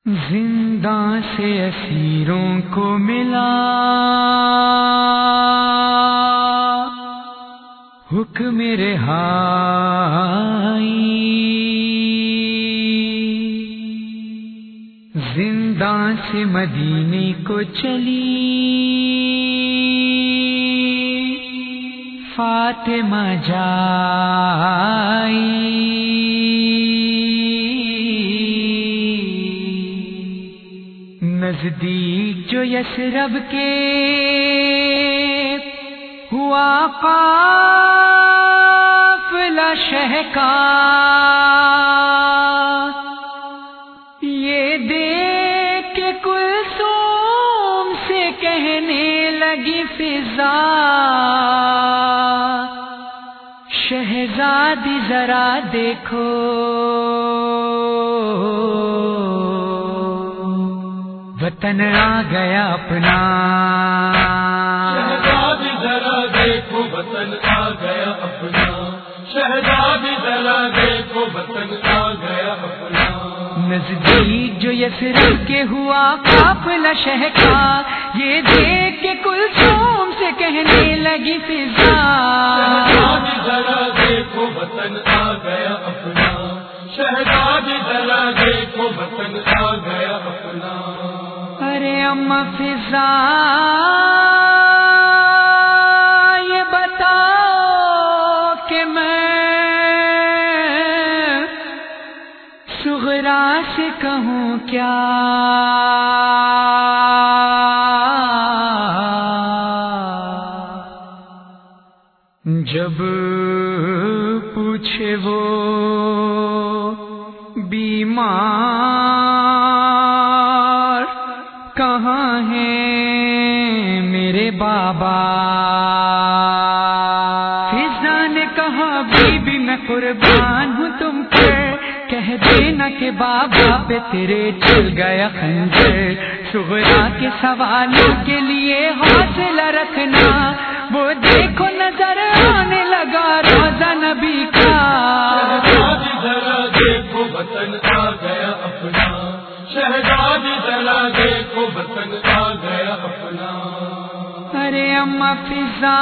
زنداں سے اسیروں کو ملا حکم رہائی، زنداں سے مدینے کو چلی فاطمہ جائی، نزدیک جو یثرب کے ہوا قافلہ شہ کا، یہ دیکھ کے کلثوم سے کہنے لگی فضا، شہزادی ذرا دیکھو وطن آ گیا اپنا، شہزادی ذرا دیکھو وطن آ گیا اپنا، شہزادی ذرا دیکھو وطن آ گیا اپنا، نزدیک جو یثرب کے ہوا قافلہ شہ کا، یہ دیکھ کے کلثوم سے کہنے لگی فضا، شہزادی ذرا دیکھو وطن آ گیا اپنا، شہزادی ذرا دیکھو وطن آ گیا اپنا، ارے اماں فضا یہ بتاؤ کہ میں صغرا سے کہوں کیا، جب پوچھے وہ بیمار کہاں ہیں میرے بابا، فضا نے کہا بی بی میں قربان ہوں تم پر، کہہ دینا کہ بابا پہ تیرے چل گیا خنجر، صغرا کے سوالوں کے لیے حوصلہ رکھنا، وہ دیکھو نظر آنے لگا روزہ نبی کا، شہزادی ذرا دیکھو وطن آ گیا اپنا، شہزادی ذرا دیکھو وطن آ گیا اپنا، ارے اماں فضا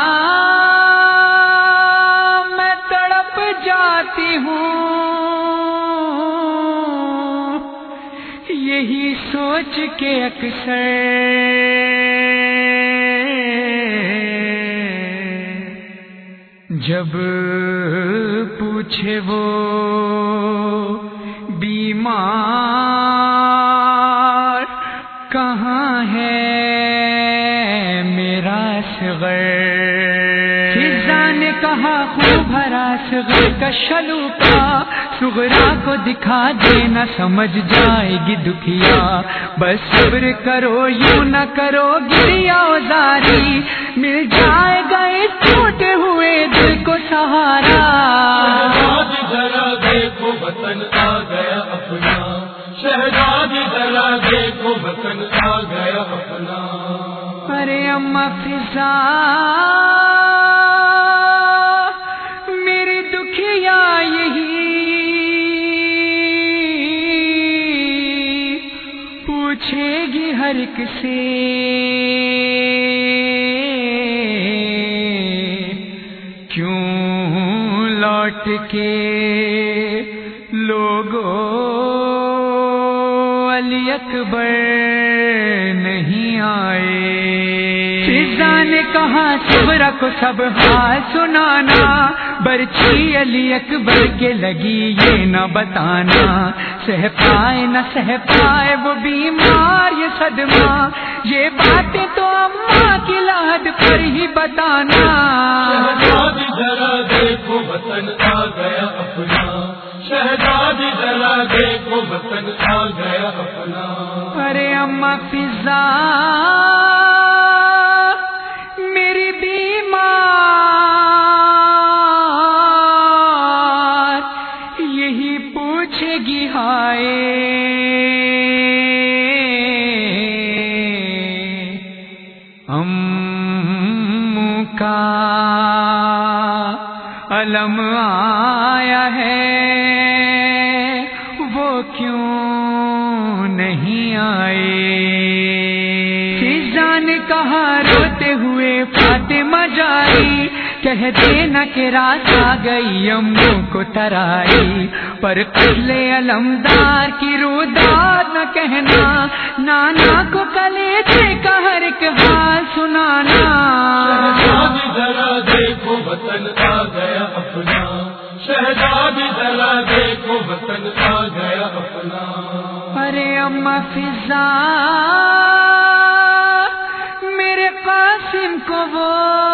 میں تڑپ جاتی ہوں یہی سوچ کے اکثر، جب پوچھے وہ بیمار کہاں ہے میرا صغر، فضا نے کہا خوب بھرا صغر کا شلوکا، صغرا کو دکھا دینا سمجھ جائے گی دکھیا، بس صبر کرو یوں نہ کرو گریا زاری، مل جائے گا اس ٹوٹے ہوئے دل کو سہارا، شہزادی ذرا دیکھو وطن آ گیا اپنا، شہزادی ذرا دیکھو وطن آ گیا اپنا، ارے اماں فضا میری دکھیا یہی پوچھے گی ہر ایک سے، کیوں لوٹ کے لوگوں علی اکبر نہیں آئے، فضا نے کہا صغرا کو سب حال سنانا، برچھی علی اکبر کے لگی یہ نہ بتانا، سہ پائے نہ سہ پائے وہ بیمار یہ صدمہ، یہ باتیں تو اماں کی لحد پر ہی بتانا، شہزادی ذرا دیکھو وطن آ گیا اپنا، شہزادی ذرا دیکھو وطن آ گیا اپنا، ارے اماں فضا میری بیمار یہی پوچھے گی ہائے، کا علم آیا ہے وہ کیوں نہیں آئے. فضا نے کہا روتے ہوئے فاطمہ جائی، کہہ دینا کہ رات آ گئی امو کو ترائی، پر قتل علمدار کی روداد نہ کہنا، نانا کو کلیجے کا ہر ایک حال سنانا. شہزادی ذرا دیکھو وطن آ گیا اپنا، شہزادی ذرا دیکھو وطن آ گیا اپنا. ارے اماں فضا میرے قاسم کو وہ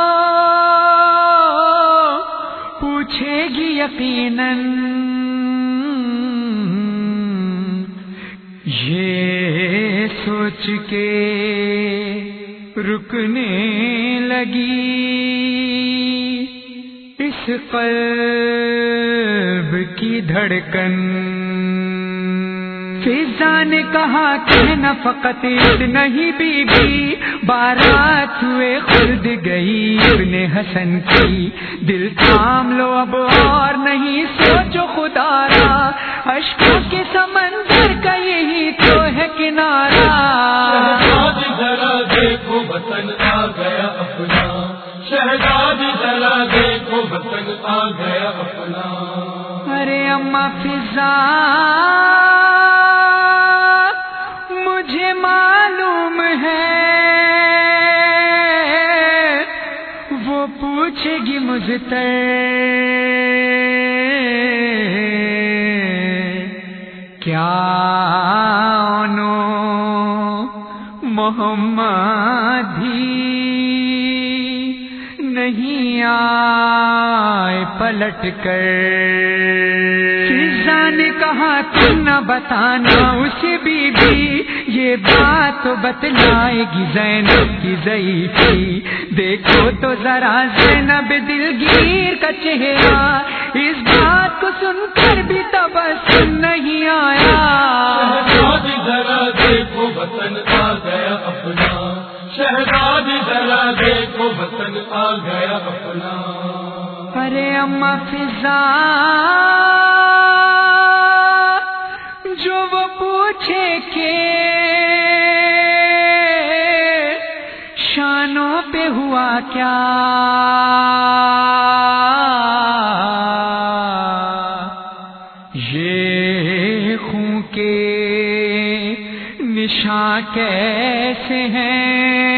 پوچھے گی یقیناً، یہ سوچ کے رکنے لگی اس قلب کی دھڑکن. فضا نے کہا کہنا فقط اتنا ہی بی بی، بارات ہوئے خلد گئی ابن حسن کی، دل تھام لو اب اور نہیں سوچو خدا را، اشکوں کے سمندر کا یہی تو ہے کنارہ. شہزادی ذرا دیکھو وطن آ گیا اپنا، شہزادی ذرا دیکھو وطن آ گیا اپنا. ارے اماں فضا مجھے معلوم ہے وہ پوچھے گی مجھ سے کیا انو محمد ہی نہیں آئے پلٹ کر. فضا نے کہا تم نہ بتانا اسے بی بی، یہ بات تو بتلائے گی زینب کی ضعیفی. دیکھو تو ذرا زینب دلگیر کا چہرہ، اس بات کو سن کر بھی تبسم نہیں آیا. شہزادی ذرا دیکھو وطن آ گیا اپنا، شہزادی ذرا دیکھو وطن آ گیا اپنا. ارے اماں فضا جو وہ پوچھے کہ شانوں پہ ہوا کیا، یہ خون کے نشان کیسے ہیں،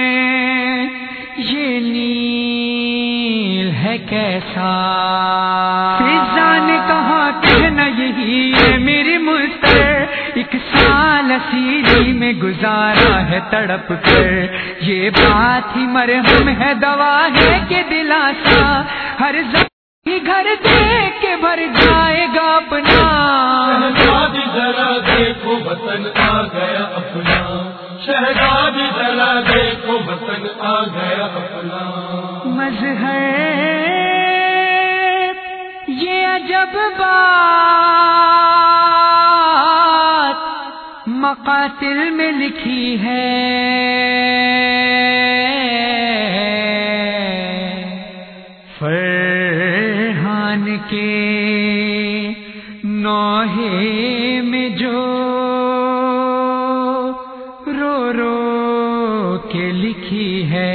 یہ نیل ہے کیسا. فضا نے کہا کہنا یہی ہے میری مستر، 1 سال اسیری میں گزارا ہے تڑپ کر، یہ بات ہی مرہم ہے دوا ہے کہ دلاسا، ہر زخمی گھر دیکھ کے بھر جائے گا اپنا. شہزادی ذرا دیکھو وطن آ گیا اپنا، شہزادی ذرا دیکھو وطن آ گیا اپنا. مظہر یہ عجب بات مقاتل میں لکھی ہے، فرحان کے نوحے میں جو رو رو کے لکھی ہے.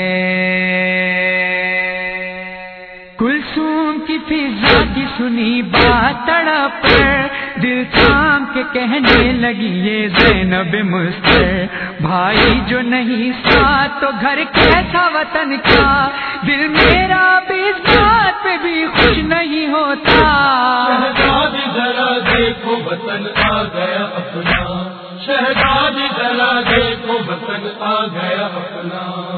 کلثوم کی فضا کی سنی بات تڑپ دل تھام کے کہنے لگی یہ زینب مستر، بھائی جو نہیں ساتھ تو گھر کیسا وطن کا، دل میرا بھی اس بات پہ بھی خوش نہیں ہوتا. شہزادی ذرا دیکھو وطن آ گیا اپنا، شہزادی ذرا دیکھو وطن آ گیا اپنا.